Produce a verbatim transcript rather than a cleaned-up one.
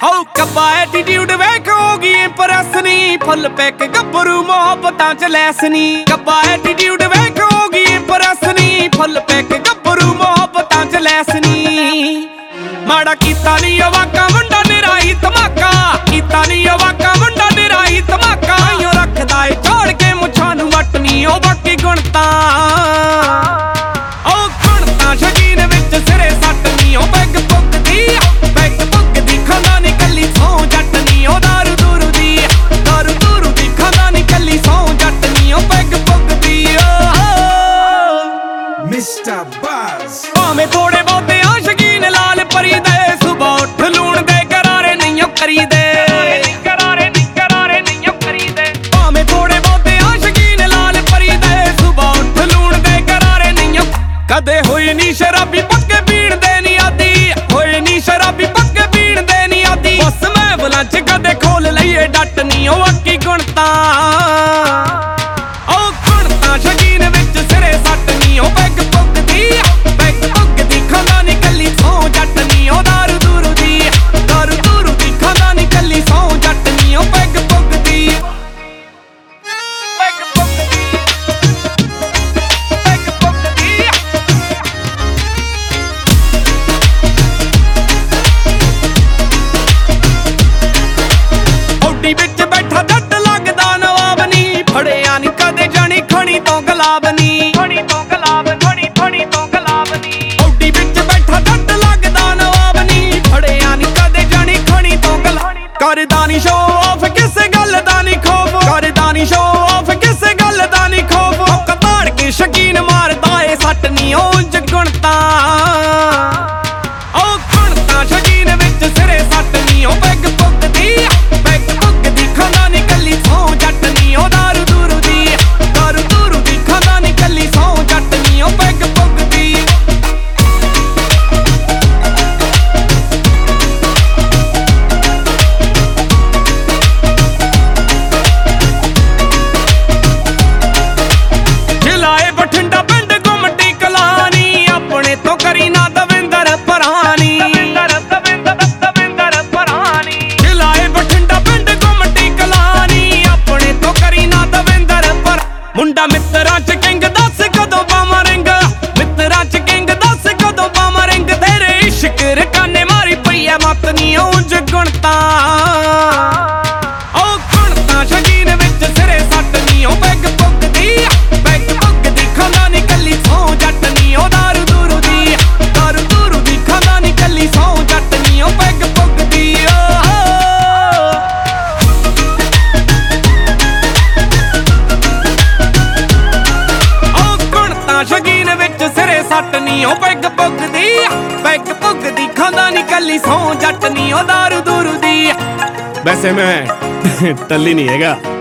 ਓ ਕੱਬਾ attitude ਵੇਖ ਹੋ ਗਈ ਇੰਪ੍ਰੈਸ ਨੀ ਫੁੱਲ ਪੈਕ ਗੱਭਰੂ ਮੁਹੱਬਤਾਂ ਚ ਲੈਸ ਨੀ ਕੱਬਾ ਐਟੀਟਿਊਡ ਵੇਖ ਹੋ ਗਈ ਇੰਪ੍ਰੈਸ ਨੀ ਫੁੱਲ ਪੈਕ ਗੱਭਰੂ ਮੁਹੱਬਤਾਂ ਚ ਲੈਸ ਨੀ ਮਾੜਾ ਕੀਤਾ ਨੀ ਉਹ ਵਾਕਾ ਮੁੰਡਾ ਨਿਰਾਈ ਧਮਾਕਾ ਕੀਤਾ ਨੀ ਉਹ ਵਾਕਾ ਮੁੰਡਾ ਨਿਰਾਈ ਧਮਾਕਾ ਓ ਰੱਖਦਾ ਏ ਛੋੜ ਕੇ ਮੁੱਛਾਂ ਨੂੰ ਵੱਟ ਨੀ ਉਹ ਬਾਕੀ ਗੁਣ ਤਾਂ ਉਹ ਗੁਣ ਤਾਂ ਸ਼ਕੀਨ ਵਿੱਚ ਸਿਰੇ ਸੱਟ ਨੀ ਉਹ ਪੈਗ ਪੁੱਗਦੀ ਪੈਗ ਪੁੱਗਦੀ ਖਾਂਦਾ ਨੀ ਕੱਲੀ ਸੌਂ ਜੱਟ ਨੀ ਉਹ ਦਾਰੂ ਦੂਰੂ ਦੀ ਦਾਰੂ ਦੂਰੂ ਦੀ ਖਾਂਦਾ ਨੀ ਕੱਲੀ ਸੌਂ ਜੱਟ ਨੀ ਉਹ ਪੈਗ ਪੁੱਗਦੀ ਮਿਸਟਰ Buzz ਭਾਵੇਂ ਥੋੜੇ ਬਹੁਤੇ ਆ ਸ਼ਕੀਨ ਲਾਲ ਪਰੀ ਦੇ ਸੁਬਾ ਉੱਠ ਲੂਣ ਦੇ ਕਰਾਰੇ ਨਹੀਂ ਉਹ ਕਰੀਦੇ ਕਰਾਰੇ ਨਹੀਂ ਕਰਾਰੇ ਨਹੀਂ ਉਹ ਕਰੀਦੇ ਭਾਵੇਂ ਥੋੜੇ ਬਹੁਤੇ ਆ ਸ਼ਕੀਨ ਲਾਲ ਪਰੀ ਦੇ ਸੁਬਾ ਉੱਠ ਲੂਣ ਦੇ ਕਰਾਰੇ ਨਹੀਂ ਉਹ ਕਦੇ ਹੋਈ ਨੀ ਸ਼ਰਾਬੀ ਪੱਕੇ ਪੀਣ ਦੇ ਨੀ ਆਦੀ ਹੋਈ ਨੀ ਸ਼ਰਾਬੀ ਪੱਕੇ ਪੀਣ ਦੇ ਨੀ ਆਦੀ ਬਸ ਮੈਂ ਬਲੰਚ ਕਦੇ ਖੋਲ ਲਈਏ ਡੱਟ ਨੀ ਉਹ ਅੱਕੀ ਗੁਣ ਤਾਂ ਉਹ ਗੁਣ ਤਾਂ ਸ਼ਕੀਨ ਵਿੱਚ ਸਿਰੇ ਸੱਟ ਨੀ ਉਹ ਪੈਗ ਪੁੱਗਦੀ ਪੈਗ ਪੁੱਗਦੀ ਖਾਂਦਾ ਨੀ ਕੱਲੀ ਸੌਂ ਜੱਟ ਨੀ ਉਹ ਦਾਰੂ ਦੂਰੂ ਦੀ ਦਾਰੂ ਦੂਰੂ ਦੀ ਖਾਂਦਾ ਨੀ ਕੱਲੀ ਸੌਂ ਜੱਟ ਨੀ ਉਹ ਪੈਗ ਪੁੱਗਦੀ ਪੈਗ ਪੁੱਗਦੀ ਪੈਗ ਪੁੱਗਦੀ ਔਡੀ ਵਿੱਚ ਬੈਠਾ ਜੱਟ ਲੱਗਦਾ ਨਵਾਬ ਨੀ ਫੜਿਆ ਨੀ ਕਦੇ ਜਾਣੀ ਖਣੀ ਤੋਂ ਗੁਲਾਬ ਨੀ ਖਣੀ ਤੋਂ ਗੁਲਾਬ ਖਣੀ ਖਣੀ ਤੋਂ ਗੁਲਾਬ ਨੀ ਔਡੀ ਵਿੱਚ ਬੈਠਾ ਜੱਟ ਲੱਗਦਾ ਨਵਾਬ ਨੀ ਫੜਿਆ ਨੀ ਕਦੇ ਜਾਣੀ ਖਣੀ ਤੋਂ ਗੁਲਾਬ ਕਰਦਾ ਨੀ ਸ਼ੋ ਆਫ ਕਿਸੇ ਗੱਲ ਦਾ ਨੀ ਖੌਫ ਕਰਦਾ ਨੀ ਸ਼ੋ ਆਫ ਕਿਸੇ ਗੱਲ ਦਾ ਨੀ ਖੌਫ ਉਹ ਕਤਾੜ ਕੇ ਸ਼ਕੀਨ ਮਾਰਦਾ ਏ ਸੱਟ ਨੀ ਉਹ ਜਗਣ ਤਾਂ ਉਹ ਗੁਣ ਤਾਂ ਸ਼ਕੀਨ ਵਿੱਚ ਸਿਰੇ ਸੱਟ ਨੀ ਉਹ ਪੈਗ ਪੁੱਗਦੀ ਪੈਗ ਪੁੱਗਦੀ ਖਾਂਦਾ ਨੀ ਕੱਲੀ ਸੌਂ ਜੱਟ ਨੀ ਉਹ ਦਾਰੂ ਦੂਰੂ ਦੀ ਦਾਰੂ ਦੂਰੂ ਦੀ ਖਾਂਦਾ ਨੀ ਕੱਲੀ ਸੌਂ ਜੱਟ ਨੀ ਉਹ ਪੈਗ ਪੁੱਗਦੀ ਜਿਲਾਏ ਬਠਿੰਡਾ ਪਿੰਡ ਗੁੰਮਟੀ ਕਲਾਨੀ ਆਪਣੇ ਤੋਂ ਕਰੀ ਨਾ ਦਵਿੰਦਰ ਪਰਾਨੀ ਦਵਿੰਦਰ ਦਵਿੰਦਰ ਦਵਿੰਦਰ ਪਰਾਨੀ ਜਿਲਾਏ ਬਠਿੰਡਾ ਪਿੰਡ ਗੁੰਮਟੀ ਕਲਾਨੀ ਆਪਣੇ ਤੋਂ ਕਰੀ ਨਾ ਦਵਿੰਦਰ ਪਰ ਮੁੰਡਾ ਮਿੱਤਰਾਂ ਚ ਕਿੰਗ ਦੱਸ ਕਦੋਂ ਪਾਵਾਂ ਰਿੰਗ ਮਿੱਤਰਾਂ ਚ ਕਿੰਗ ਦੱਸ ਕਦੋਂ ਪਾਵਾਂ ਰਿੰਗ ਤੇਰੇ ਇਸ਼ਕ ਰਕਾਨੇ ਮਾਰੀ ਪਈ ਐ ਮੱਤ ਨੀ ਉਂਝ ਗੁਣ ਤਾਂ ਉਹ ਗੁਣ ਤਾਂ ਸ਼ਕੀਨ ਵਿੱਚ ਸਿਰੇ ਸੱਟ ਨੀ ਉਹ ਪੈਗ ਪੁੱਗਦੀ ਪੈਗ ਪੁੱਗਦੀ ਖਾਂਦਾ ਨੀ ਕੱਲੀ ਸੌਂ ਜੱਟ ਨੀ ਉਹ ਦਾਰੂ ਦੂਰੂ ਦੀ ਦਾਰੂ ਦੂਰੂ ਦੀ ਖਾਂਦਾ ਨੀ ਕੱਲੀ ਸੌਂ ਜੱਟ ਨੀ ਉਹ ਪੈਗ ਪੁੱਗਦੀ ਉਹ ਗੁਣ ਤਾਂ ਸ਼ਕੀਨ ਵਿੱਚ ਸਿਰੇ ਸੱਟ ਨੀ ਉਹ ਪੈਗ ਪੁੱਗਦੀ ਪੈਗ ਪੁੱਗਦੀ ਖਾਂਦਾ ਨੀ ਕੱਲੀ ਸੌਂ ਜੱਟ ਨੀ ਉਹ ਦਾਰੂ ਦੂਰੂ ਦੀ वैसे मैं टल्ली नहीं हैगा।